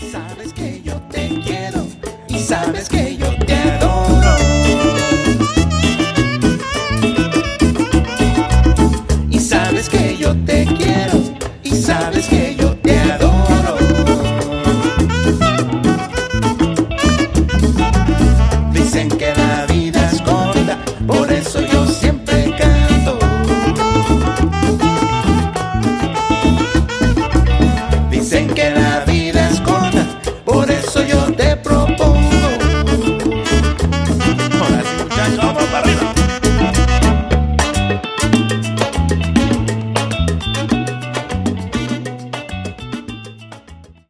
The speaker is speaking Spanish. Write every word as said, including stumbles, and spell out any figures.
Sabes que yo te quiero y sabes que yo te adoro. Y sabes que yo te quiero y sabes que yo te adoro. Dicen que la vida es corta, por eso yo siempre